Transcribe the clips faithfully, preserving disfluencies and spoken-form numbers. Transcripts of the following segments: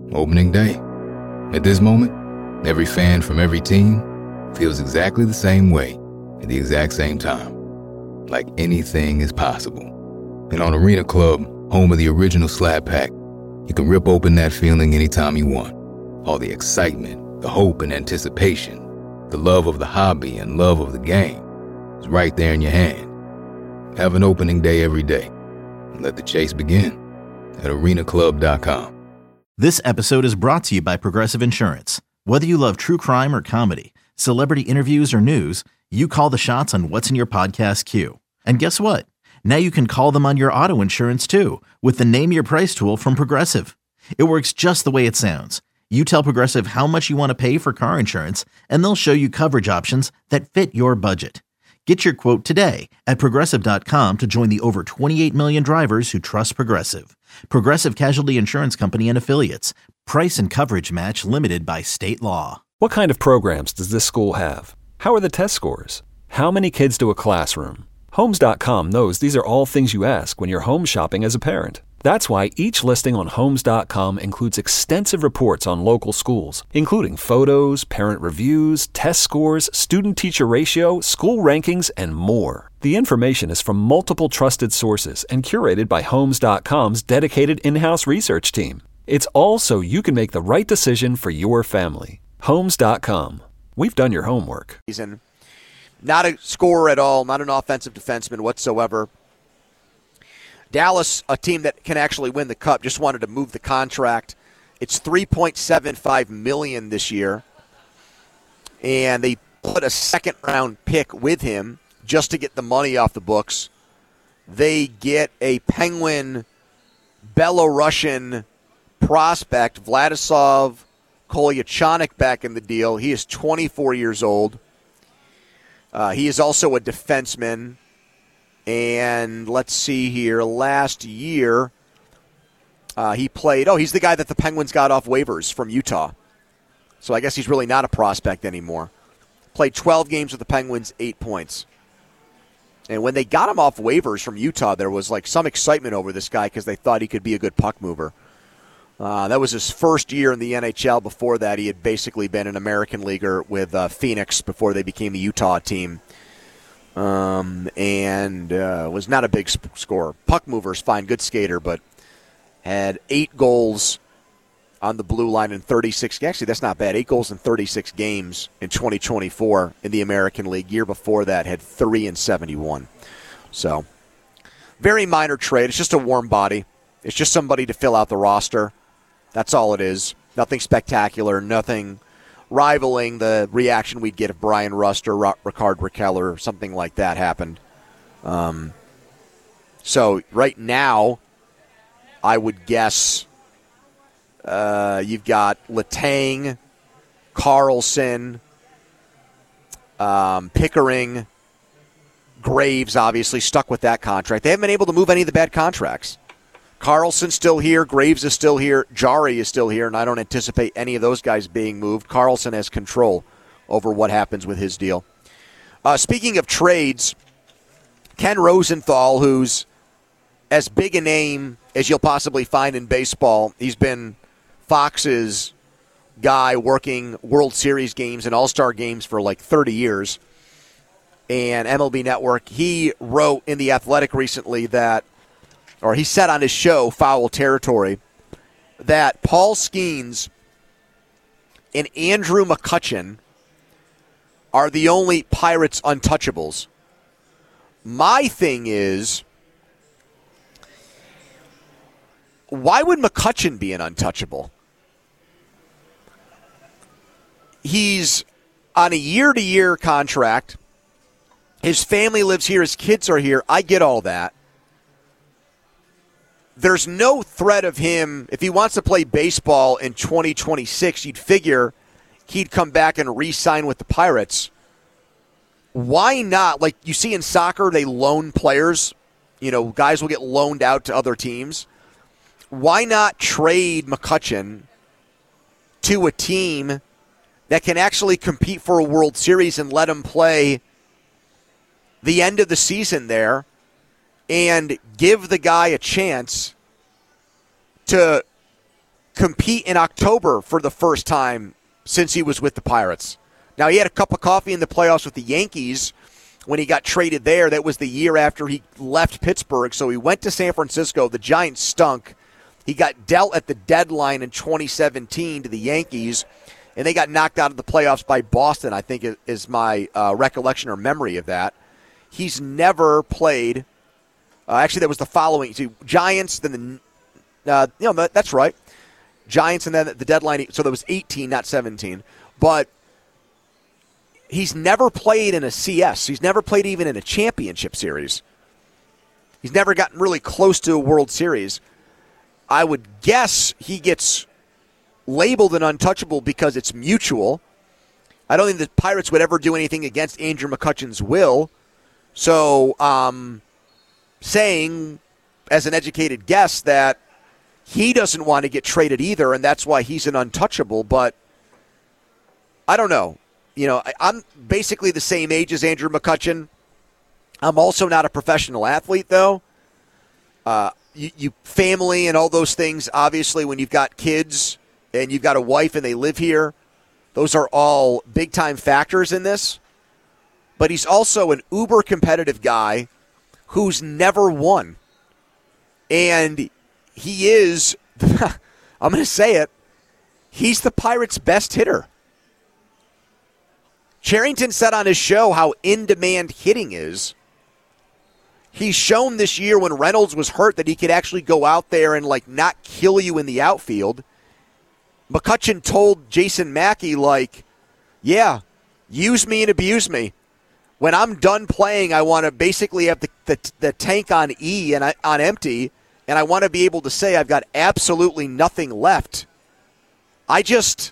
Opening day. At this moment, every fan from every team feels exactly the same way at the exact same time. Like anything is possible. And on Arena Club, home of the original Slap Pack, you can rip open that feeling anytime you want. All the excitement, the hope and anticipation, the love of the hobby and love of the game is right there in your hand. Have an opening day every day. And let the chase begin at arena club dot com. This episode is brought to you by Progressive Insurance. Whether you love true crime or comedy, celebrity interviews or news, you call the shots on what's in your podcast queue. And guess what? Now you can call them on your auto insurance too with the Name Your Price tool from Progressive. It works just the way it sounds. You tell Progressive how much you want to pay for car insurance, and they'll show you coverage options that fit your budget. Get your quote today at progressive dot com to join the over twenty-eight million drivers who trust Progressive. Progressive Casualty Insurance Company and Affiliates. Price and coverage match limited by state law. What kind of programs does this school have? How are the test scores? How many kids do a classroom? Homes dot com knows these are all things you ask when you're home shopping as a parent. That's why each listing on Homes dot com includes extensive reports on local schools, including photos, parent reviews, test scores, student-teacher ratio, school rankings, and more. The information is from multiple trusted sources and curated by Homes dot com's dedicated in-house research team. It's all so you can make the right decision for your family. Homes dot com. We've done your homework. Not a scorer at all, not an offensive defenseman whatsoever. Dallas, a team that can actually win the Cup, just wanted to move the contract. It's three point seven five million dollars this year. And they put a second-round pick with him just to get the money off the books. They get a Penguin Belarusian prospect, Vladislav Kolyachonok, back in the deal. He is twenty-four years old. Uh, he is also a defenseman. And let's see here. Last year, uh, he played. Oh, he's the guy that the Penguins got off waivers from Utah. So I guess he's really not a prospect anymore. Played twelve games with the Penguins, eight points. And when they got him off waivers from Utah, there was like some excitement over this guy because they thought he could be a good puck mover. Uh, that was his first year in the N H L. Before that, he had basically been an American leaguer with uh, Phoenix before they became the Utah team. Um, and uh, was not a big sp- scorer. Puck mover's fine, good skater, but had eight goals on the blue line in thirty-six. Actually, that's not bad. Eight goals in thirty-six games in twenty twenty-four in the American League. Year before that, had three and seventy-one. So, very minor trade. It's just a warm body. It's just somebody to fill out the roster. That's all it is. Nothing spectacular. Nothing rivaling the reaction we'd get if Brian Rust or Ricard Raquel or something like that happened. Um, so right now, I would guess uh, you've got Letang, Carlson, um, Pickering, Graves, obviously stuck with that contract. They haven't been able to move any of the bad contracts. Carlson's still here. Graves is still here. Jari is still here, and I don't anticipate any of those guys being moved. Carlson has control over what happens with his deal. Uh, speaking of trades, Ken Rosenthal, who's as big a name as you'll possibly find in baseball, he's been Fox's guy working World Series games and All-Star games for like thirty years, and M L B Network. He wrote in The Athletic recently that or he said on his show, Foul Territory, that Paul Skeens and Andrew McCutchen are the only Pirates untouchables. My thing is, why would McCutchen be an untouchable? He's on a year-to-year contract. His family lives here. His kids are here. I get all that. There's no threat of him, if he wants to play baseball in twenty twenty-six, you'd figure he'd come back and re-sign with the Pirates. Why not? Like you see in soccer, they loan players. You know, guys will get loaned out to other teams. Why not trade McCutchen to a team that can actually compete for a World Series and let him play the end of the season there and give the guy a chance to compete in October for the first time since he was with the Pirates. Now, he had a cup of coffee in the playoffs with the Yankees when he got traded there. That was the year after he left Pittsburgh, so he went to San Francisco. The Giants stunk. He got dealt at the deadline in twenty seventeen to the Yankees, and they got knocked out of the playoffs by Boston, I think is my uh, recollection or memory of that. He's never played. Uh, actually, that was the following. See, Giants, then the, uh, you know, that, that's right. Giants, and then the deadline. So there was eighteen, not seventeen. But he's never played in a C S. He's never played even in a championship series. He's never gotten really close to a World Series. I would guess he gets labeled an untouchable because it's mutual. I don't think the Pirates would ever do anything against Andrew McCutchen's will. So, um, saying, as an educated guess, that he doesn't want to get traded either, and that's why he's an untouchable. But I don't know. You know, I, I'm basically the same age as Andrew McCutchen. I'm also not a professional athlete, though. Uh, you, you family and all those things, obviously, when you've got kids and you've got a wife and they live here, those are all big-time factors in this. But he's also an uber-competitive guy who's never won. And he is, I'm going to say it, he's the Pirates' best hitter. Cherington said on his show how in-demand hitting is. He's shown this year when Reynolds was hurt that he could actually go out there and, like, not kill you in the outfield. McCutchen told Jason Mackey, like, yeah, use me and abuse me. When I'm done playing, I want to basically have the, the, the tank on E and I, on empty, and I want to be able to say I've got absolutely nothing left. I just,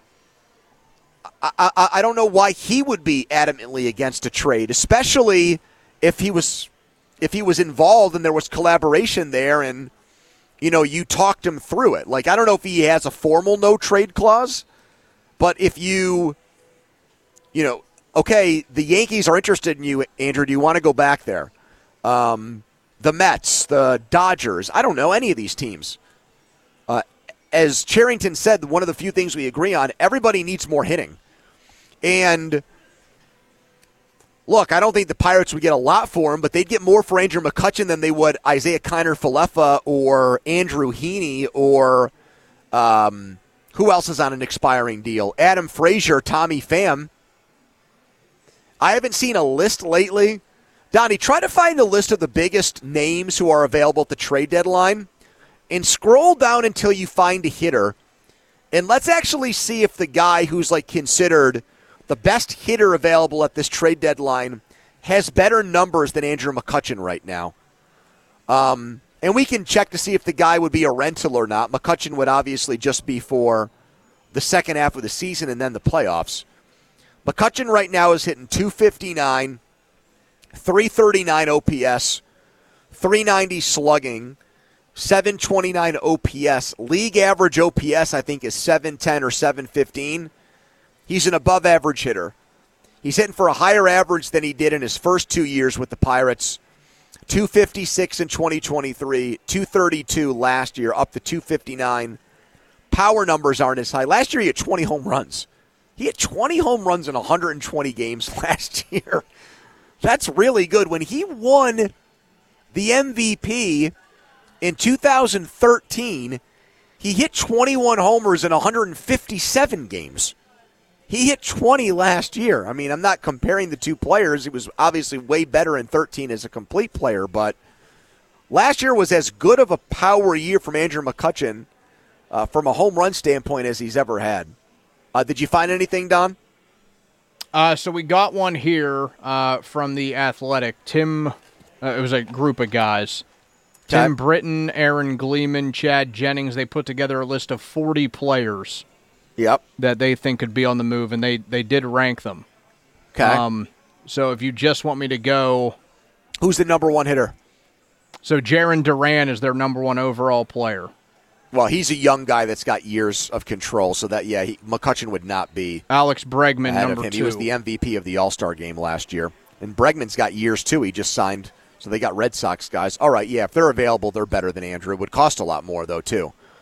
I, I, I don't know why he would be adamantly against a trade, especially if he was, if he was involved and there was collaboration there, and you know you talked him through it. Like, I don't know if he has a formal no trade clause, but if you, you know. Okay, the Yankees are interested in you, Andrew. Do you want to go back there? Um, the Mets, the Dodgers, I don't know, any of these teams. Uh, as Cherington said, one of the few things we agree on, everybody needs more hitting. And, look, I don't think the Pirates would get a lot for him, but they'd get more for Andrew McCutchen than they would Isaiah Kiner-Falefa or Andrew Heaney or um, who else is on an expiring deal? Adam Frazier, Tommy Pham. I haven't seen a list lately. Donnie, try to find a list of the biggest names who are available at the trade deadline and scroll down until you find a hitter. And let's actually see if the guy who's like considered the best hitter available at this trade deadline has better numbers than Andrew McCutchen right now. Um, and we can check to see if the guy would be a rental or not. McCutchen would obviously just be for the second half of the season and then the playoffs. McCutchen right now is hitting two fifty-nine, three thirty-nine O P S, three ninety slugging, seven twenty-nine O P S. League average O P S, I think, is seven ten or seven fifteen. He's an above-average hitter. He's hitting for a higher average than he did in his first two years with the Pirates. two fifty-six in twenty twenty-three, two thirty-two last year, up to two fifty-nine. Power numbers aren't as high. Last year he had twenty home runs. He had twenty home runs in one hundred twenty games last year. That's really good. When he won the M V P in two thousand thirteen, he hit twenty-one homers in one hundred fifty-seven games. He hit twenty last year. I mean, I'm not comparing the two players. He was obviously way better in thirteen as a complete player, but last year was as good of a power year from Andrew McCutchen uh, from a home run standpoint as he's ever had. Uh, did you find anything, Don? Uh, so we got one here uh, from The Athletic. Tim, uh, it was a group of guys. Okay. Tim Britton, Aaron Gleeman, Chad Jennings. They put together a list of forty players Yep. that they think could be on the move, and they, they did rank them. Okay. Um, so if you just want me to go... Who's the number one hitter? So Jarren Duran is their number one overall player. Well, he's a young guy that's got years of control, so that, yeah, he, McCutchen would not be Alex Bregman, ahead number of him. two. He was the M V P of the All-Star game last year. And Bregman's got years, too. He just signed, so they got Red Sox guys. All right, yeah, if they're available, they're better than Andrew. It would cost a lot more, though, too.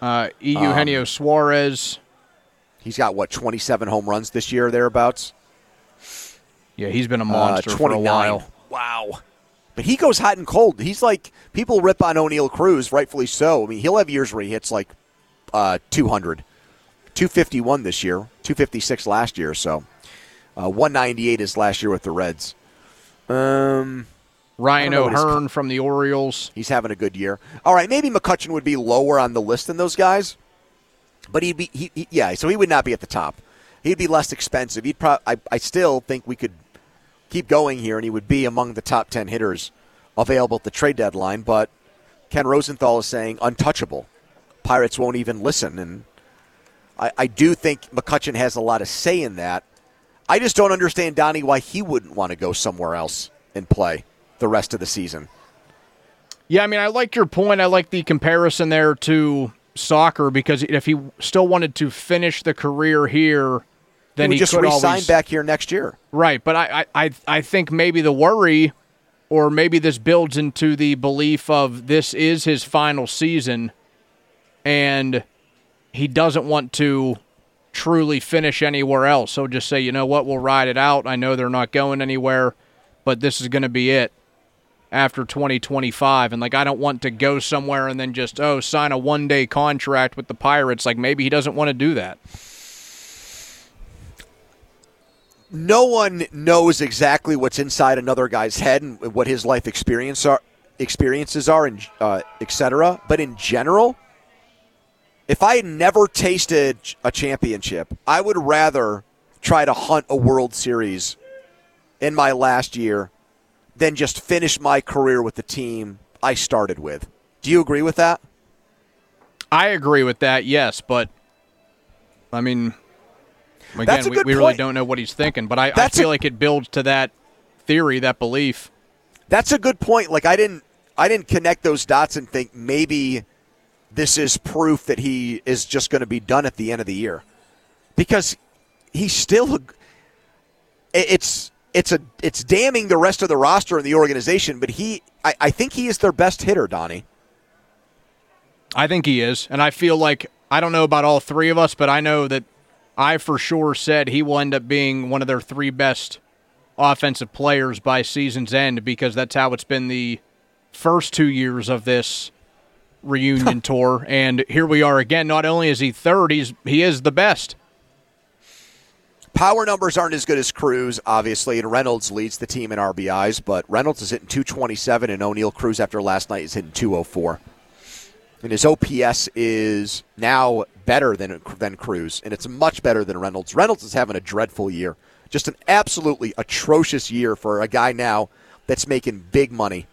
Uh, Eugenio um, Suarez. He's got, what, twenty-seven home runs this year, thereabouts? Yeah, he's been a monster uh, for a while. Wow. But he goes hot and cold. He's like, people rip on O'Neal Cruz, rightfully so. I mean, he'll have years where he hits like uh, two hundred. two fifty-one this year, two fifty-six last year, so uh, one ninety-eight is last year with the Reds. Um, Ryan O'Hearn from the Orioles. He's having a good year. All right, maybe McCutchen would be lower on the list than those guys, but he'd be, he, he, yeah, so he would not be at the top. He'd be less expensive. He'd pro- I, I still think we could keep going here, and he would be among the top ten hitters available at the trade deadline, but Ken Rosenthal is saying untouchable. Pirates won't even listen, and I, I do think McCutchen has a lot of say in that. I just don't understand, Donnie, why he wouldn't want to go somewhere else and play the rest of the season. Yeah, I mean, I like your point. I like the comparison there to soccer, because if he still wanted to finish the career here, then he, he just could re-sign always back here next year. Right, but I, I, I think maybe the worry, or maybe this builds into the belief of this is his final season, and he doesn't want to truly finish anywhere else. So just say, you know what, we'll ride it out. I know they're not going anywhere, but this is going to be it after twenty twenty-five. And, like, I don't want to go somewhere and then just, oh, sign a one-day contract with the Pirates. Like, maybe he doesn't want to do that. No one knows exactly what's inside another guy's head and what his life experience are, experiences are, and uh, et cetera. But in general, if I had never tasted a championship, I would rather try to hunt a World Series in my last year than just finish my career with the team I started with. Do you agree with that? I agree with that, yes. But, I mean, again, we, we really don't know what he's thinking. But I, I feel a, like it builds to that theory, that belief. That's a good point. Like, I didn't, I didn't connect those dots and think maybe this is proof that he is just going to be done at the end of the year, because he's still. It's it's a it's damning the rest of the roster and the organization, but he I, I think he is their best hitter, Donnie. I think he is, and I feel like, I don't know about all three of us, but I know that I for sure said he will end up being one of their three best offensive players by season's end, because that's how it's been the first two years of this reunion tour, and here we are again. Not only is he third, he's he is the best. Power numbers aren't as good as Cruz, obviously, and Reynolds leads the team in R B Is, but Reynolds is hitting two twenty-seven, and O'Neal Cruz after last night is hitting two oh four. And his O P S is now better than than Cruz, and it's much better than Reynolds. Reynolds is having a dreadful year. Just an absolutely atrocious year for a guy now that's making big money.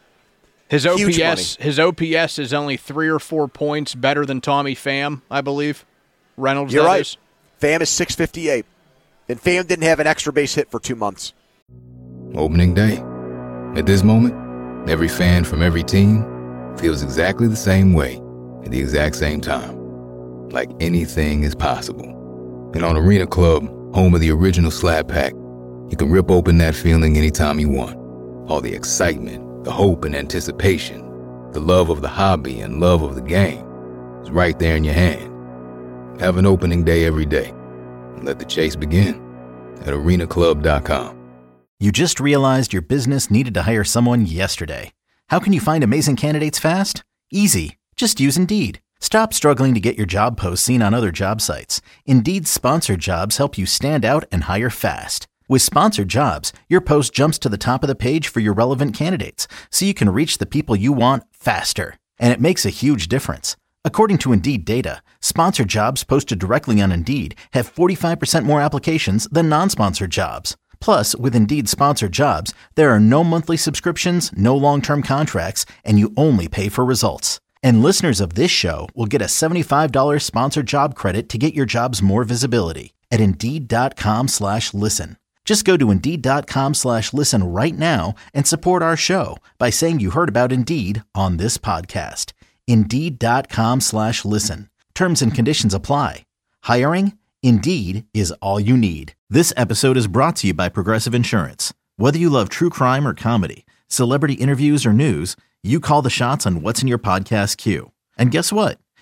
His O P S his O P S is only three or four points better than Tommy Pham, I believe. Reynolds, You're that right. is. Pham is six fifty-eight. And Pham didn't have an extra base hit for two months. Opening day. At this moment, every fan from every team feels exactly the same way at the exact same time. Like anything is possible. And on Arena Club, home of the original Slab Pack, you can rip open that feeling anytime you want. All the excitement, the hope and anticipation, the love of the hobby and love of the game is right there in your hand. Have an opening day every day. And let the chase begin at arena club dot com. You just realized your business needed to hire someone yesterday. How can you find amazing candidates fast? Easy. Just use Indeed. Stop struggling to get your job posts seen on other job sites. Indeed's sponsored jobs help you stand out and hire fast. With sponsored jobs, your post jumps to the top of the page for your relevant candidates, so you can reach the people you want faster. And it makes a huge difference. According to Indeed data, sponsored jobs posted directly on Indeed have forty-five percent more applications than non-sponsored jobs. Plus, with Indeed sponsored jobs, there are no monthly subscriptions, no long-term contracts, and you only pay for results. And listeners of this show will get a seventy-five dollars sponsored job credit to get your jobs more visibility at Indeed.com slash listen. Just go to Indeed.com slash listen right now and support our show by saying you heard about Indeed on this podcast. Indeed.com slash listen. Terms and conditions apply. Hiring? Indeed is all you need. This episode is brought to you by Progressive Insurance. Whether you love true crime or comedy, celebrity interviews or news, you call the shots on what's in your podcast queue. And guess what?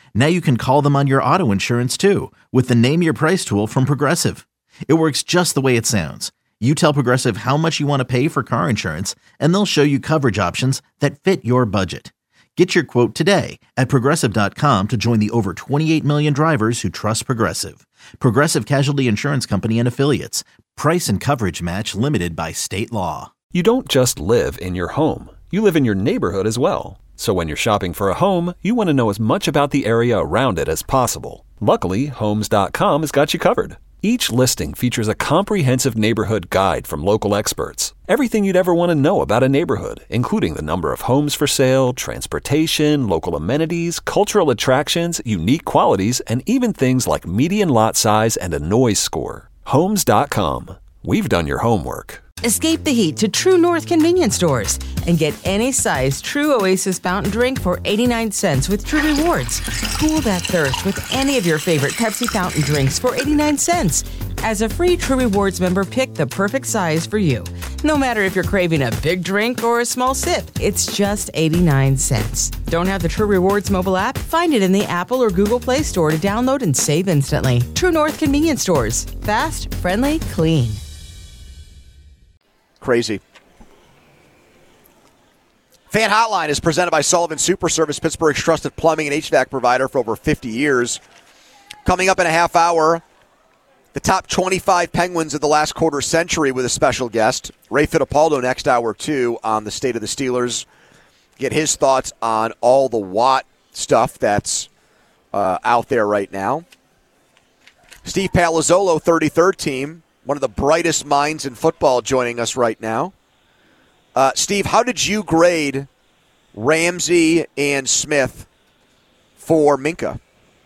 Now you can call them on your auto insurance too with the Name Your Price tool from Progressive. It works just the way it sounds. You tell Progressive how much you want to pay for car insurance, and they'll show you coverage options that fit your budget. Get your quote today at Progressive dot com to join the over twenty-eight million drivers who trust Progressive. Progressive Casualty Insurance Company and Affiliates. Price and coverage match limited by state law. You don't just live in your home. You live in your neighborhood as well. So when you're shopping for a home, you want to know as much about the area around it as possible. Luckily, Homes dot com has got you covered. Each listing features a comprehensive neighborhood guide from local experts. Everything you'd ever want to know about a neighborhood, including the number of homes for sale, transportation, local amenities, cultural attractions, unique qualities, and even things like median lot size and a noise score. Homes dot com. We've done your homework. Escape the heat to True North convenience stores and get any size True Oasis fountain drink for eighty-nine cents with True Rewards. Cool that thirst with any of your favorite Pepsi fountain drinks for eighty-nine cents. As a free True Rewards member, pick the perfect size for you. No matter if you're craving a big drink or a small sip, it's just eighty-nine cents. Don't have the True Rewards mobile app? Find it in the Apple or Google Play Store to download and save instantly. True North convenience stores. Fast, friendly, clean. Crazy. Fan Hotline is presented by Sullivan Super Service, Pittsburgh's trusted plumbing and H V A C provider for over fifty years. Coming up in a half hour, the top twenty-five Penguins of the last quarter century with a special guest. Ray Fittipaldo next hour two on the state of the Steelers. Get his thoughts on all the Watt stuff that's uh, out there right now. Steve Palazzolo, thirty-third team. One of the brightest minds in football joining us right now. Uh, Steve, how did you grade Ramsey and Smith for Minkah?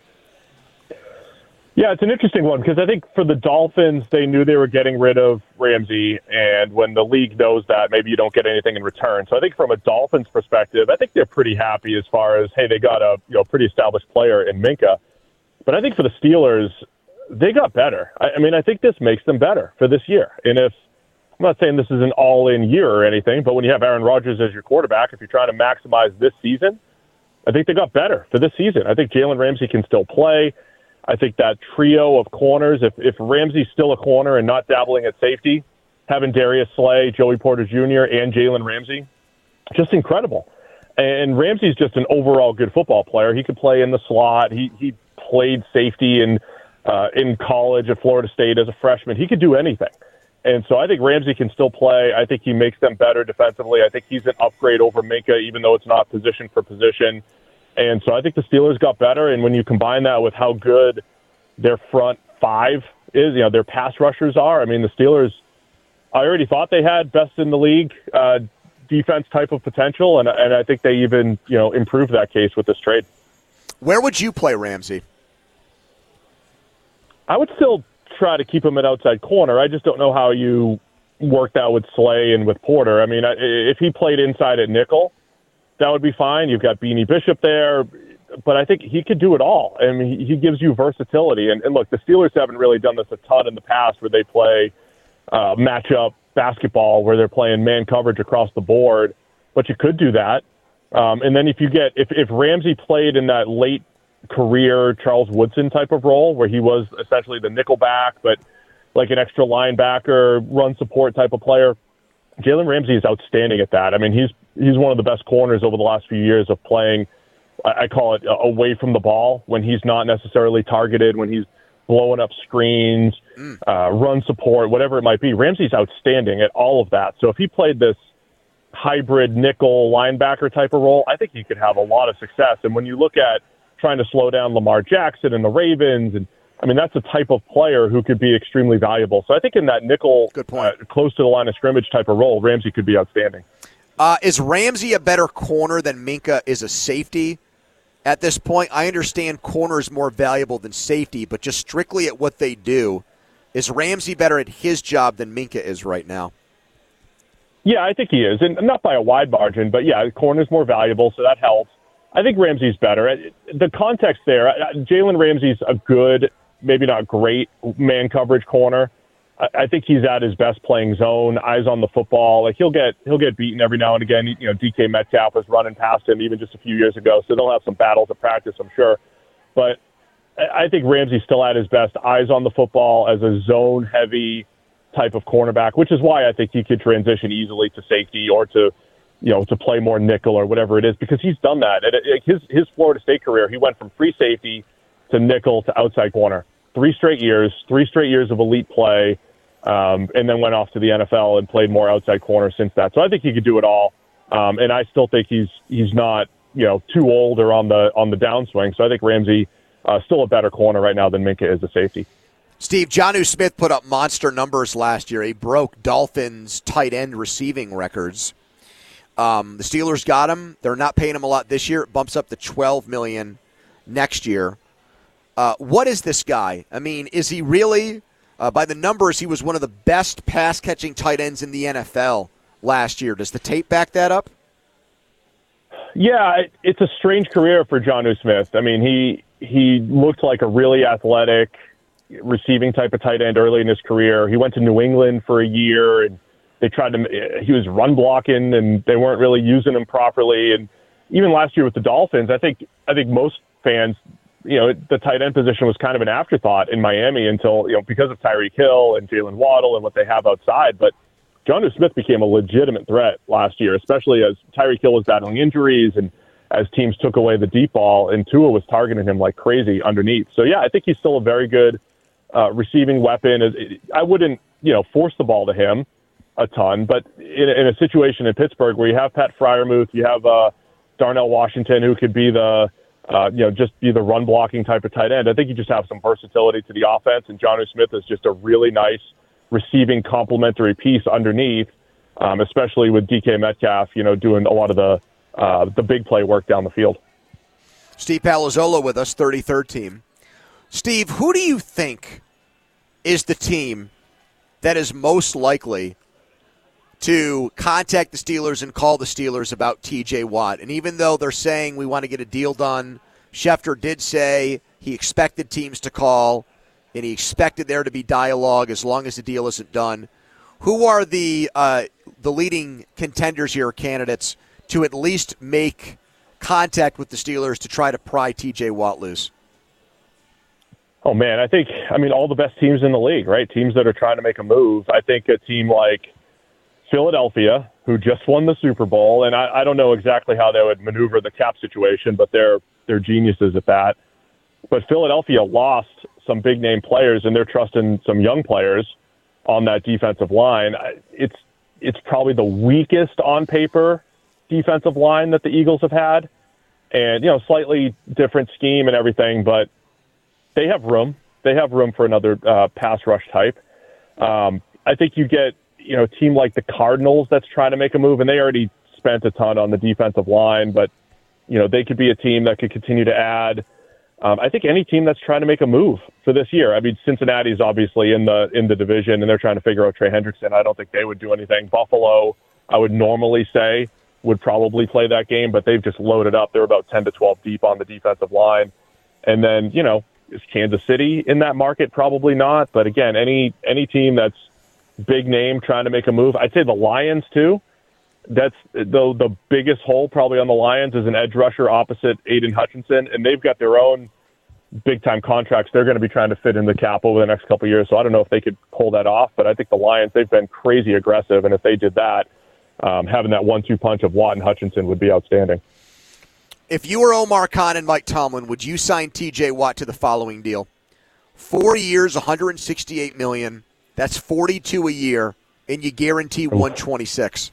Yeah, it's an interesting one because I think for the Dolphins, they knew they were getting rid of Ramsey, and when the league knows that, maybe you don't get anything in return. So I think from a Dolphins perspective, I think they're pretty happy as far as, hey, they got a you know pretty established player in Minkah. But I think for the Steelers, they got better. I, I mean, I think this makes them better for this year. And if I'm not saying this is an all-in year or anything, but when you have Aaron Rodgers as your quarterback, if you're trying to maximize this season, I think they got better for this season. I think Jalen Ramsey can still play. I think that trio of corners, if, if Ramsey's still a corner and not dabbling at safety, having Darius Slay, Joey Porter Junior, and Jalen Ramsey, just incredible. And Ramsey's just an overall good football player. He could play in the slot. He he played safety and Uh, in college at Florida State as a freshman. He could do anything. And so I think Ramsey can still play. I think he makes them better defensively. I think he's an upgrade over Minkah, even though it's not position for position. And so I think the Steelers got better. And when you combine that with how good their front five is, you know, their pass rushers are, I mean, the Steelers, I already thought they had best in the league uh, defense type of potential. And, and I think they even, you know, improved that case with this trade. Where would you play Ramsey? I would still try to keep him at outside corner. I just don't know how you work that with Slay and with Porter. I mean, if he played inside at nickel, that would be fine. You've got Beanie Bishop there, but I think he could do it all. I mean, he gives you versatility. And, and look, the Steelers haven't really done this a ton in the past where they play uh, matchup basketball where they're playing man coverage across the board, but you could do that. Um, and then if you get if, if Ramsey played in that late career Charles Woodson type of role where he was essentially the nickel back, but like an extra linebacker, run support type of player, Jalen Ramsey is outstanding at that. I mean, he's he's one of the best corners over the last few years of playing, I call it away from the ball, when he's not necessarily targeted, when he's blowing up screens, mm. uh, run support, whatever it might be. Ramsey's outstanding at all of that. So if he played this hybrid nickel linebacker type of role, I think he could have a lot of success. And when you look at trying to slow down Lamar Jackson and the Ravens, and I mean, that's a type of player who could be extremely valuable. So I think in that nickel, Good point. Uh, close to the line of scrimmage type of role, Ramsey could be outstanding. Uh, is Ramsey a better corner than Minkah is a safety at this point? I understand corner is more valuable than safety, but just strictly at what they do, is Ramsey better at his job than Minkah is right now? Yeah, I think he is, and not by a wide margin, but yeah, corner's more valuable, so that helps. I think Ramsey's better. The context there, Jalen Ramsey's a good, maybe not great, man coverage corner. I think he's at his best playing zone, eyes on the football. Like he'll get he'll get beaten every now and again. You know, D K Metcalf was running past him even just a few years ago, so they'll have some battles at practice, I'm sure. But I think Ramsey's still at his best, eyes on the football as a zone-heavy type of cornerback, which is why I think he could transition easily to safety or to, you know, to play more nickel or whatever it is, because he's done that. And it, his his Florida State career, he went from free safety to nickel to outside corner. Three straight years, three straight years of elite play, um, and then went off to the N F L and played more outside corner since that. So I think he could do it all, um, and I still think he's he's not, you know, too old or on the on the downswing. So I think Ramsey uh, still a better corner right now than Minkah is a safety. Steve, Jonnu Smith put up monster numbers last year. He broke Dolphins' tight end receiving records. Um, the Steelers got him. They're not paying him a lot this year. It bumps up to twelve million dollars next year. Uh, what is this guy? I mean, is he really, uh, by the numbers, he was one of the best pass-catching tight ends in the N F L last year. Does the tape back that up? Yeah, it's a strange career for Jonnu Smith. I mean, he he looked like a really athletic receiving type of tight end early in his career. He went to New England for a year, and they tried to, he was run blocking, and they weren't really using him properly. And even last year with the Dolphins, I think I think most fans, you know, the tight end position was kind of an afterthought in Miami until, you know, because of Tyreek Hill and Jalen Waddle and what they have outside. But Jonnu Smith became a legitimate threat last year, especially as Tyreek Hill was battling injuries and as teams took away the deep ball, and Tua was targeting him like crazy underneath. So, yeah, I think he's still a very good uh, receiving weapon. I wouldn't, you know, force the ball to him a ton, but in, in a situation in Pittsburgh where you have Pat Freiermuth, you have uh, Darnell Washington, who could be the, uh, you know, just be the run blocking type of tight end. I think you just have some versatility to the offense, and Jonnu Smith is just a really nice receiving complementary piece underneath, um, especially with D K Metcalf, you know, doing a lot of the uh, the big play work down the field. Steve Palazzolo with us, thirty-third team. Steve, who do you think is the team that is most likely to contact the Steelers and call the Steelers about T J Watt? And even though they're saying we want to get a deal done, Schefter did say he expected teams to call, and he expected there to be dialogue as long as the deal isn't done. Who are the uh, the leading contenders here, candidates, to at least make contact with the Steelers to try to pry T J Watt loose? Oh, man, I think, I mean, all the best teams in the league, right? Teams that are trying to make a move. I think a team like Philadelphia, who just won the Super Bowl, and I, I don't know exactly how they would maneuver the cap situation, but they're they're geniuses at that. But Philadelphia lost some big-name players, and they're trusting some young players on that defensive line. It's it's probably the weakest on paper defensive line that the Eagles have had, and, you know, slightly different scheme and everything, but they have room. They have room for another uh, pass rush type. Um, I think you get, you know, a team like the Cardinals that's trying to make a move, and they already spent a ton on the defensive line, but, you know, they could be a team that could continue to add. Um, I think any team that's trying to make a move for this year. I mean, Cincinnati's obviously in the in the division, and they're trying to figure out Trey Hendrickson. I don't think they would do anything. Buffalo, I would normally say, would probably play that game, but they've just loaded up. They're about ten to twelve deep on the defensive line. And then, you know, is Kansas City in that market? Probably not. But again, any any team that's big name trying to make a move. I'd say the Lions too. That's the the biggest hole probably on the Lions is an edge rusher opposite Aiden Hutchinson, and they've got their own big time contracts they're going to be trying to fit in the cap over the next couple of years. So I don't know if they could pull that off, but I think the Lions, they've been crazy aggressive, and if they did that, um, having that one two punch of Watt and Hutchinson would be outstanding. If you were Omar Khan and Mike Tomlin, would you sign T J Watt to the following deal? Four years, one hundred sixty-eight million dollars. That's forty-two a year, and you guarantee one hundred twenty-six.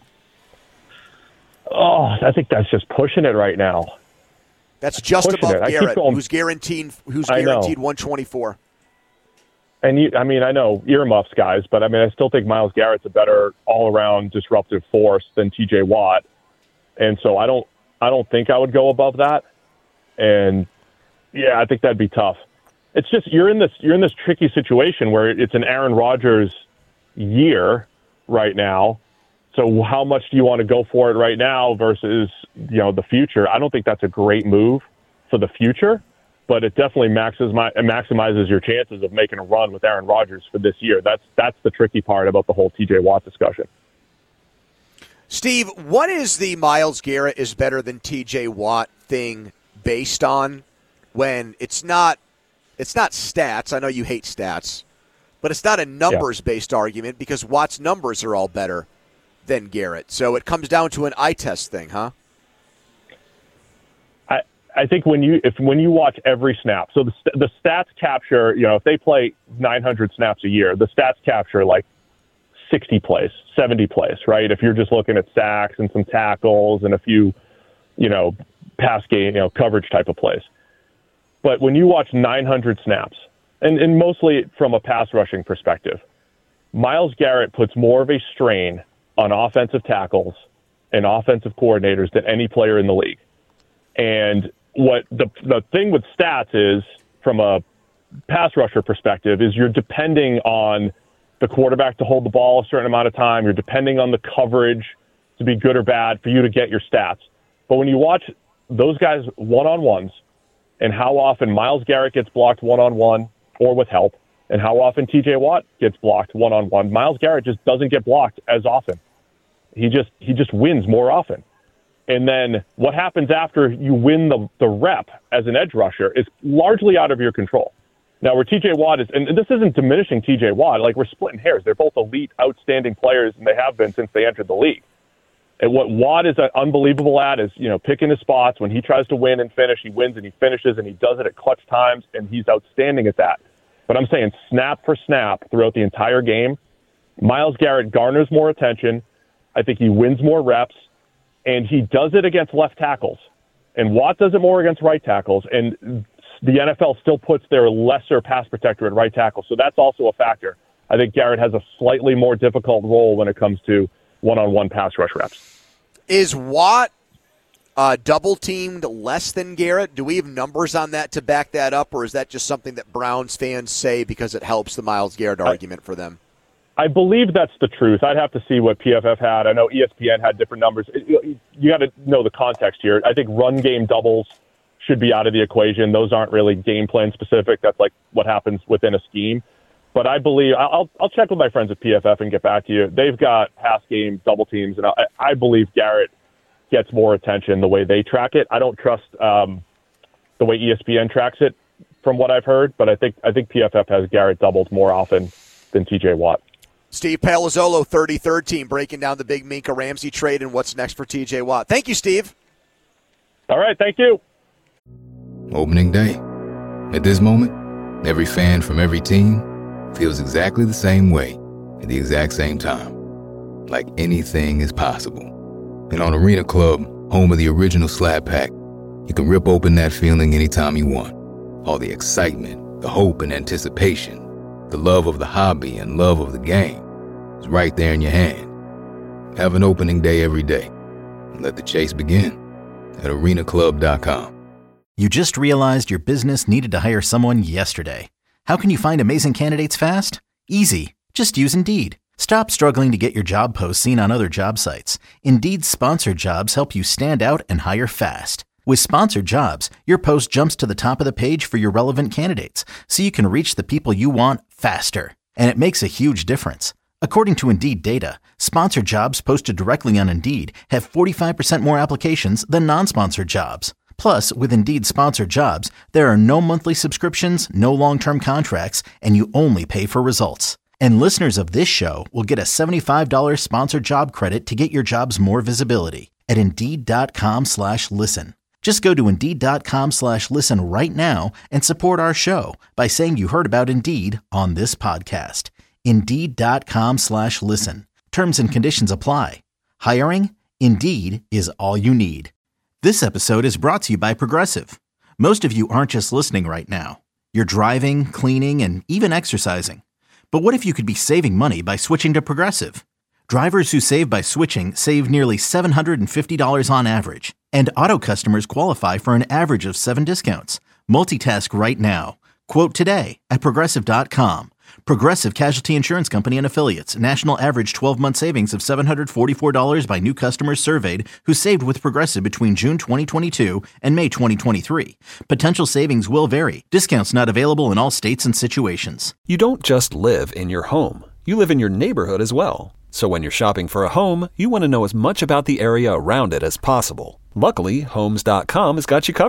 Oh, I think that's just pushing it right now. That's just pushing above it. Garrett, going, who's guaranteed who's guaranteed one hundred twenty-four. And you, I mean, I know earmuffs, guys, but I mean, I still think Myles Garrett's a better all-around disruptive force than T J Watt, and so I don't, I don't think I would go above that. And yeah, I think that'd be tough. It's just you're in this, you're in this tricky situation where it's an Aaron Rodgers year right now. So how much do you want to go for it right now versus, you know, the future? I don't think that's a great move for the future, but it definitely maximizes maximizes your chances of making a run with Aaron Rodgers for this year. That's that's the tricky part about the whole T J Watt discussion. Steve, what is the Myles Garrett is better than T J Watt thing based on when it's not it's not stats. I know you hate stats, but it's not a numbers-based yeah. argument because Watt's numbers are all better than Garrett. So it comes down to an eye test thing, huh? I I think when you if when you watch every snap, so the the stats capture, you know, if they play nine hundred snaps a year, the stats capture like sixty plays, seventy plays, right? If you're just looking at sacks and some tackles and a few, you know, pass game, you know, coverage type of plays. But when you watch nine hundred snaps, and, and mostly from a pass rushing perspective, Myles Garrett puts more of a strain on offensive tackles and offensive coordinators than any player in the league. And what the the thing with stats is, from a pass rusher perspective, is you're depending on the quarterback to hold the ball a certain amount of time. You're depending on the coverage to be good or bad for you to get your stats. But when you watch those guys one-on-ones and how often Myles Garrett gets blocked one-on-one or with help, and how often T J Watt gets blocked one-on-one, Myles Garrett just doesn't get blocked as often. He just he just wins more often. And then what happens after you win the, the rep as an edge rusher is largely out of your control. Now, where T J Watt is, and this isn't diminishing T J Watt, like we're splitting hairs. They're both elite, outstanding players, and they have been since they entered the league. And what Watt is unbelievable at is, you know, picking his spots. When he tries to win and finish, he wins and he finishes, and he does it at clutch times, and he's outstanding at that. But I'm saying snap for snap throughout the entire game, Myles Garrett garners more attention. I think he wins more reps, and he does it against left tackles. And Watt does it more against right tackles, and the N F L still puts their lesser pass protector at right tackle, so that's also a factor. I think Garrett has a slightly more difficult role when it comes to one-on-one pass rush reps. Is Watt uh, double-teamed less than Garrett? Do we have numbers on that to back that up, or is that just something that Browns fans say because it helps the Myles Garrett argument I, for them? I believe that's the truth. I'd have to see what P F F had. I know E S P N had different numbers. You, you got to know the context here. I think run game doubles should be out of the equation. Those aren't really game plan specific. That's like what happens within a scheme. But I believe I'll I'll check with my friends at P F F and get back to you. They've got pass game double teams, and I, I believe Garrett gets more attention the way they track it. I don't trust um, the way E S P N tracks it, from what I've heard. But I think I think P F F has Garrett doubled more often than T J Watt. Steve Palazzolo, thirty-third team, breaking down the big Minka Ramsey trade and what's next for T J Watt. Thank you, Steve. All right, thank you. Opening day. At this moment, every fan from every team feels exactly the same way at the exact same time. Like anything is possible. And on Arena Club, home of the original Slap Pack, you can rip open that feeling anytime you want. All the excitement, the hope and anticipation, the love of the hobby and love of the game is right there in your hand. Have an opening day every day and let the chase begin at arena club dot com. You just realized your business needed to hire someone yesterday. How can you find amazing candidates fast? Easy. Just use Indeed. Stop struggling to get your job posts seen on other job sites. Indeed's sponsored jobs help you stand out and hire fast. With sponsored jobs, your post jumps to the top of the page for your relevant candidates, so you can reach the people you want faster. And it makes a huge difference. According to Indeed data, sponsored jobs posted directly on Indeed have forty-five percent more applications than non-sponsored jobs. Plus, with Indeed sponsored jobs, there are no monthly subscriptions, no long-term contracts, and you only pay for results. And listeners of this show will get a seventy-five dollars sponsored job credit to get your jobs more visibility at Indeed.com slash listen. Just go to Indeed.com slash listen right now and support our show by saying you heard about Indeed on this podcast. Indeed.com slash listen. Terms and conditions apply. Hiring? Indeed is all you need. This episode is brought to you by Progressive. Most of you aren't just listening right now. You're driving, cleaning, and even exercising. But what if you could be saving money by switching to Progressive? Drivers who save by switching save nearly seven hundred fifty dollars on average. And auto customers qualify for an average of seven discounts. Multitask right now. Quote today at Progressive dot com. Progressive Casualty Insurance Company and Affiliates. National average twelve-month savings of seven hundred forty-four dollars by new customers surveyed who saved with Progressive between June twenty twenty-two and May twenty twenty-three. Potential savings will vary. Discounts not available in all states and situations. You don't just live in your home. You live in your neighborhood as well. So when you're shopping for a home, you want to know as much about the area around it as possible. Luckily, Homes dot com has got you covered.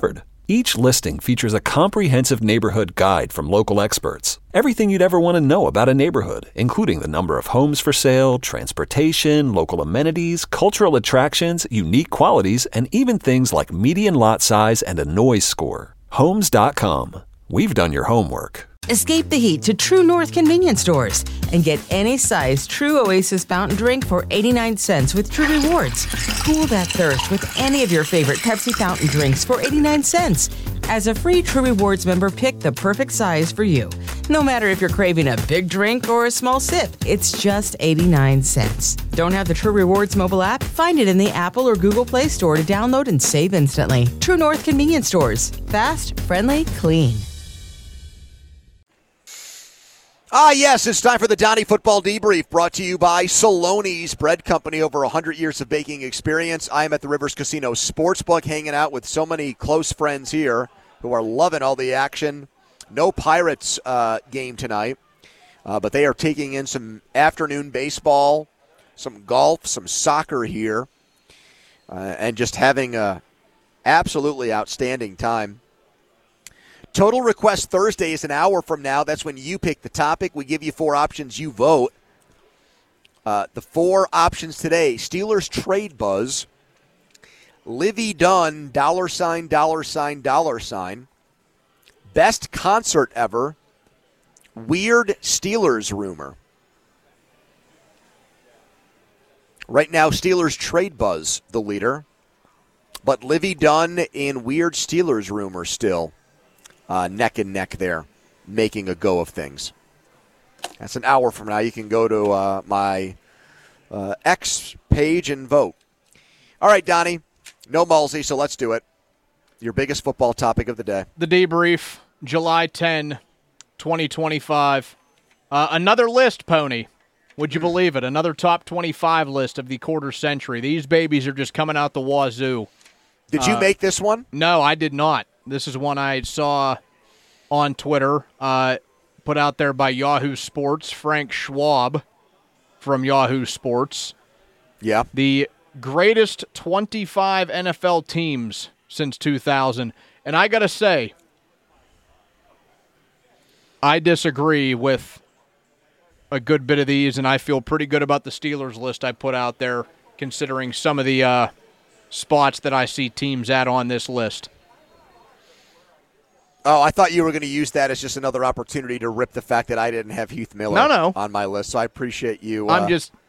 Each listing features a comprehensive neighborhood guide from local experts. Everything you'd ever want to know about a neighborhood, including the number of homes for sale, transportation, local amenities, cultural attractions, unique qualities, and even things like median lot size and a noise score. Homes dot com. We've done your homework. Escape the heat to True North convenience stores and get any size True Oasis fountain drink for eighty-nine cents with True Rewards. Cool that thirst with any of your favorite Pepsi fountain drinks for eighty-nine cents. As a free True Rewards member, pick the perfect size for you. No matter if you're craving a big drink or a small sip, it's just eighty-nine cents. Don't have the True Rewards mobile app? Find it in the Apple or Google Play Store to download and save instantly. True North convenience stores. Fast, friendly, clean. Ah, yes, it's time for the Donnie Football Debrief, brought to you by Saloni's Bread Company, over one hundred years of baking experience. I am at the Rivers Casino Sportsbook, hanging out with so many close friends here who are loving all the action. No Pirates uh, game tonight, uh, but they are taking in some afternoon baseball, some golf, some soccer here, uh, and just having a absolutely outstanding time. Total Request Thursday is an hour from now. That's when you pick the topic. We give you four options. You vote. Uh, the four options today: Steelers trade buzz, Livy Dunn, dollar sign, dollar sign, dollar sign, best concert ever, weird Steelers rumor. Right now, Steelers trade buzz, the leader, but Livy Dunn and weird Steelers rumor still. Uh, neck and neck there, making a go of things. That's an hour from now. You can go to uh, my uh, X page and vote. All right, Donnie, no Mulsey, so let's do it. Your biggest football topic of the day. The debrief, July tenth, twenty twenty-five. Uh, another list, Pony. Would you believe it? Another top twenty-five list of the quarter century. These babies are just coming out the wazoo. Did you uh, make this one? No, I did not. This is one I saw on Twitter, uh, put out there by Yahoo Sports, Frank Schwab from Yahoo Sports. Yeah. The greatest twenty-five N F L teams since two thousand. And I got to say, I disagree with a good bit of these, and I feel pretty good about the Steelers list I put out there, considering some of the uh, spots that I see teams at on this list. Oh, I thought you were going to use that as just another opportunity to rip the fact that I didn't have Heath Miller no, no. on my list. So I appreciate you. Uh, I'm just.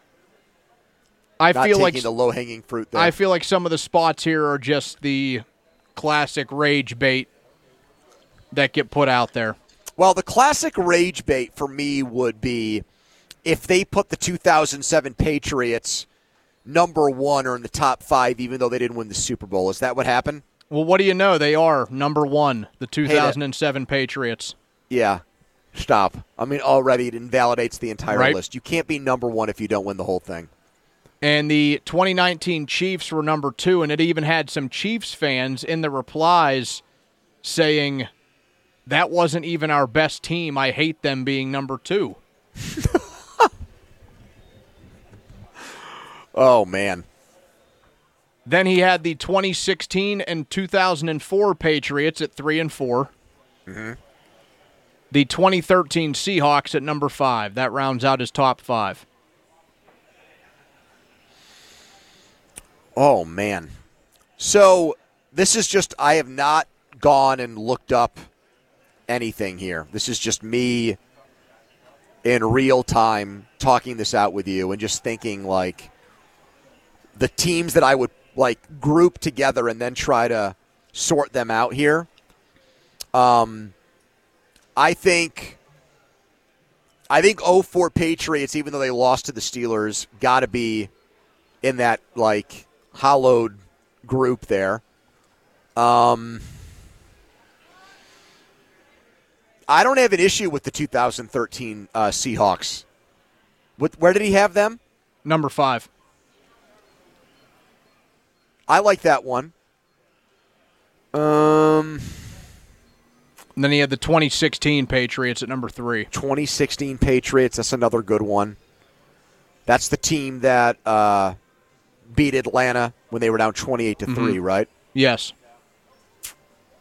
I not feel taking like the low hanging fruit there. I feel like some of the spots here are just the classic rage bait that get put out there. Well, the classic rage bait for me would be if they put the two thousand seven Patriots number one or in the top five, even though they didn't win the Super Bowl. Is that what happened? Well, what do you know? They are number one, the two thousand seven Patriots. Yeah. Stop. I mean, already it invalidates the entire right. list. You can't be number one if you don't win the whole thing. And the twenty nineteen Chiefs were number two, and it even had some Chiefs fans in the replies saying, that wasn't even our best team. I hate them being number two. Oh, man. Then he had the twenty sixteen and two thousand four Patriots at three and four. Mm-hmm. The twenty thirteen Seahawks at number five. That rounds out his top five. Oh, man. So this is just, I have not gone and looked up anything here. This is just me in real time talking this out with you and just thinking, like, the teams that I would like group together and then try to sort them out here. Um, I think, I think oh four Patriots, even though they lost to the Steelers, got to be in that like hollowed group there. Um, I don't have an issue with the two thousand thirteen uh, Seahawks. What, where did he have them? Number five. I like that one. Um, and then he had the twenty sixteen Patriots at number three. twenty sixteen Patriots, that's another good one. That's the team that uh, beat Atlanta when they were down twenty-eight to three, mm-hmm. right? Yes.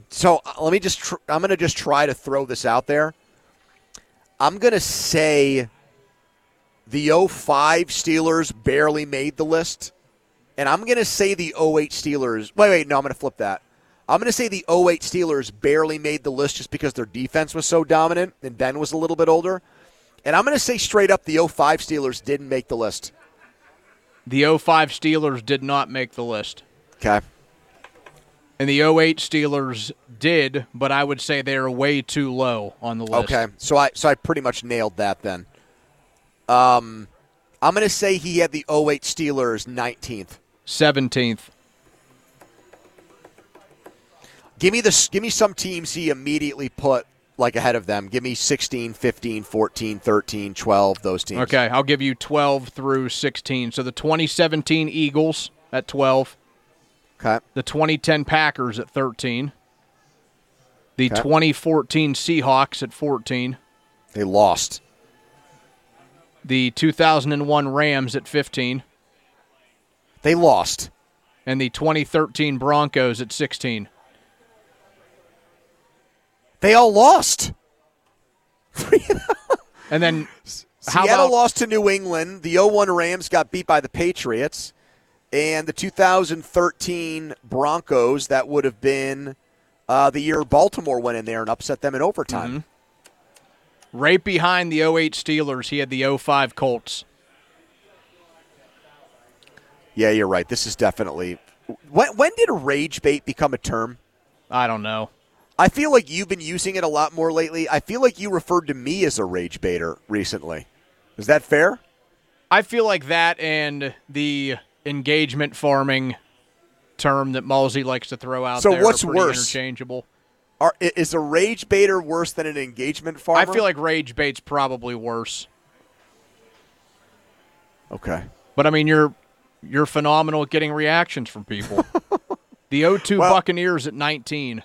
So uh, let me just. Tr- I'm going to just try to throw this out there. I'm going to say the oh five Steelers barely made the list, and I'm going to say the oh eight Steelers. Wait, wait, no, I'm going to flip that. I'm going to say the oh eight Steelers barely made the list just because their defense was so dominant and Ben was a little bit older. And I'm going to say straight up the oh five Steelers didn't make the list. The oh five Steelers did not make the list. Okay. And the oh eight Steelers did, but I would say they are way too low on the list. Okay, so I so I pretty much nailed that then. Um, I'm going to say he had the oh eight Steelers nineteenth. seventeenth. Give me the give me some teams he immediately put like ahead of them. Give me sixteen, fifteen, fourteen, thirteen, twelve, those teams. Okay, I'll give you twelve through sixteen. So the twenty seventeen Eagles at twelve. Okay. The twenty ten Packers at thirteen. The Okay. twenty fourteen Seahawks at fourteen. They lost. The two thousand one Rams at fifteen. They lost. And the twenty thirteen Broncos at sixteen. They all lost. And then how Seattle about lost to New England. The oh one Rams got beat by the Patriots. And the two thousand thirteen Broncos, that would have been uh, the year Baltimore went in there and upset them in overtime. Mm-hmm. Right behind the oh eight Steelers, he had the oh five Colts. Yeah, you're right. This is definitely – when when did rage bait become a term? I don't know. I feel like you've been using it a lot more lately. I feel like you referred to me as a rage baiter recently. Is that fair? I feel like that and the engagement farming term that Malsey likes to throw out so there what's are pretty worse? interchangeable. Are, is a rage baiter worse than an engagement farmer? I feel like rage bait's probably worse. Okay. But, I mean, you're you're phenomenal at getting reactions from people. The oh two Well- Buccaneers at nineteen.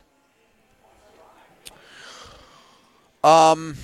Um,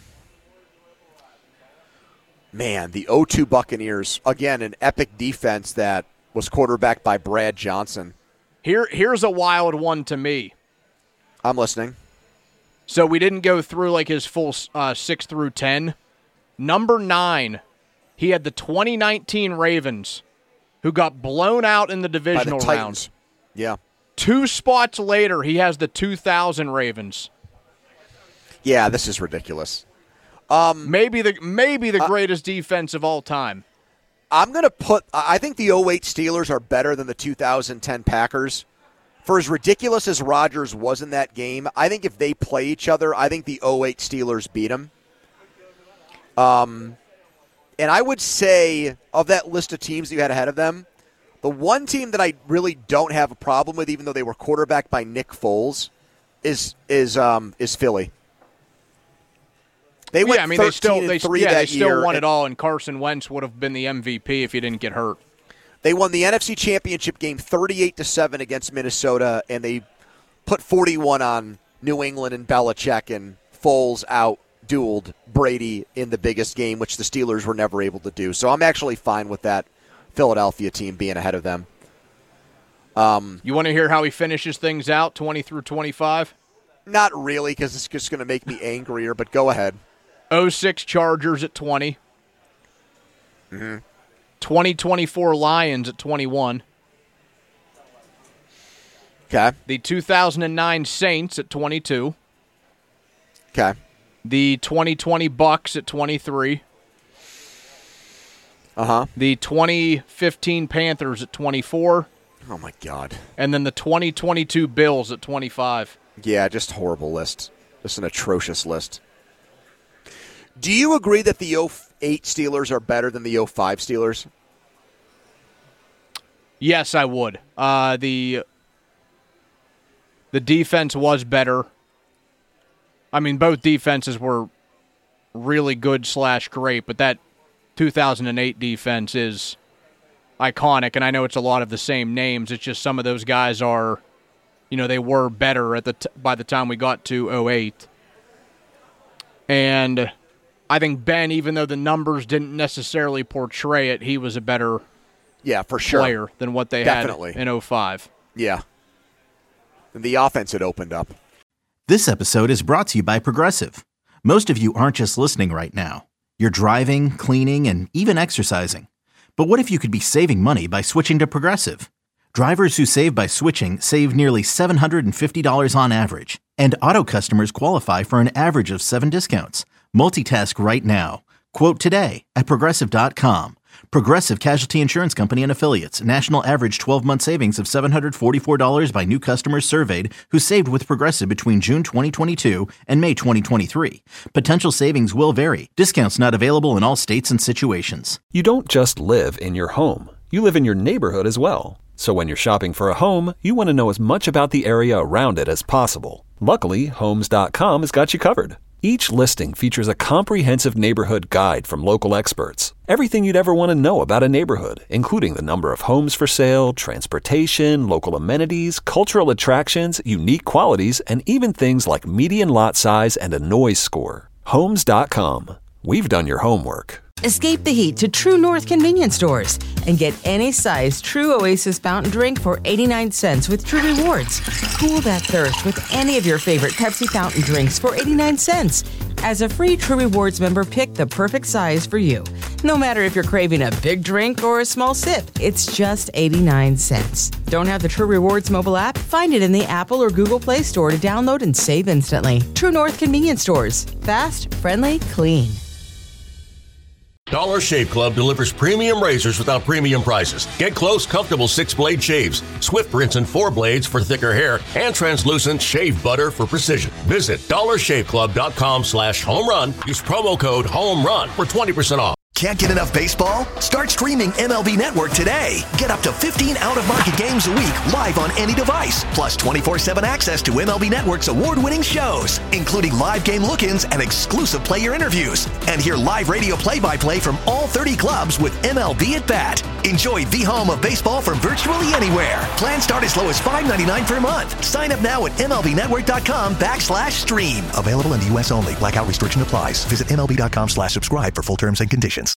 man, the oh two Buccaneers, again, an epic defense that was quarterbacked by Brad Johnson. Here, here's a wild one to me. I'm listening. So we didn't go through like his full uh, six through ten. Number nine, he had the twenty nineteen Ravens, who got blown out in the By the divisional round. Titans. Yeah. Two spots later, he has the two thousand Ravens. Yeah, this is ridiculous. Um, Maybe the maybe the greatest defense of all time. I'm going to put – I think the oh eight Steelers are better than the two thousand ten Packers. For as ridiculous as Rodgers was in that game, I think if they play each other, I think the oh eight Steelers beat them. Um, and I would say, of that list of teams that you had ahead of them, the one team that I really don't have a problem with, even though they were quarterbacked by Nick Foles, is is um, is Philly. They went yeah, I mean they still thirteen they, and three yeah, that they still year, won and it all, and Carson Wentz would have been the M V P if he didn't get hurt. They won the N F C Championship game thirty-eight to seven against Minnesota, and they put forty-one on New England and Belichick, and Foles out-dueled Brady in the biggest game, which the Steelers were never able to do. So I'm actually fine with that Philadelphia team being ahead of them. Um, You want to hear how he finishes things out, twenty through twenty-five? Not really, because it's just going to make me angrier, but go ahead. oh six Chargers at twenty. Mm-hmm. twenty twenty-four Lions at twenty-one. Okay. The two thousand nine Saints at twenty-two. Okay. The twenty twenty Bucks at twenty-three. Uh-huh. The twenty fifteen Panthers at twenty-four. Oh, my God. And then the twenty twenty-two Bills at twenty-five. Yeah, just horrible list. Just an atrocious list. Do you agree that the oh eight Steelers are better than the oh five Steelers? Yes, I would. Uh, the the defense was better. I mean, both defenses were really good slash great, but that two thousand eight defense is iconic, and I know it's a lot of the same names. It's just some of those guys are, you know, they were better at the t- by the time we got to oh eight. And I think Ben, even though the numbers didn't necessarily portray it, he was a better Yeah, for sure. player than what they Definitely. had in oh five. Yeah. the offense had opened up. This episode is brought to you by Progressive. Most of you aren't just listening right now. You're driving, cleaning, and even exercising. But what if you could be saving money by switching to Progressive? Drivers who save by switching save nearly seven hundred fifty dollars on average. And auto customers qualify for an average of seven discounts. Multitask right now. Quote today at Progressive dot com. Progressive Casualty Insurance Company and Affiliates. National average twelve-month savings of seven hundred forty-four dollars by new customers surveyed who saved with Progressive between June twenty twenty-two and May twenty twenty-three. Potential savings will vary. Discounts not available in all states and situations. You don't just live in your home. You live in your neighborhood as well. So when you're shopping for a home, you want to know as much about the area around it as possible. Luckily, Homes dot com has got you covered. Each listing features a comprehensive neighborhood guide from local experts. Everything you'd ever want to know about a neighborhood, including the number of homes for sale, transportation, local amenities, cultural attractions, unique qualities, and even things like median lot size and a noise score. Homes dot com. We've done your homework. Escape the heat to True North convenience stores and get any size True Oasis fountain drink for eighty-nine cents with True Rewards. Cool that thirst with any of your favorite Pepsi fountain drinks for eighty-nine cents. As a free True Rewards member, pick the perfect size for you. No matter if you're craving a big drink or a small sip, it's just eighty-nine cents. Don't have the True Rewards mobile app? Find it in the Apple or Google Play Store to download and save instantly. True North convenience stores. Fast, friendly, clean. Dollar Shave Club delivers premium razors without premium prices. Get close, comfortable six-blade shaves, swift rinse and four blades for thicker hair, and translucent shave butter for precision. Visit dollar shave club dot com slash home run. Use promo code HOMERUN for twenty percent off. Can't get enough baseball? Start streaming M L B Network today. Get up to fifteen out-of-market games a week live on any device. Plus twenty-four seven access to M L B Network's award-winning shows, including live game look-ins and exclusive player interviews. And hear live radio play-by-play from all thirty clubs with M L B at Bat. Enjoy the home of baseball from virtually anywhere. Plans start as low as five ninety-nine per month. Sign up now at M L B network dot com backslash stream. Available in the U S only. Blackout restriction applies. Visit M L B dot com slash subscribe for full terms and conditions.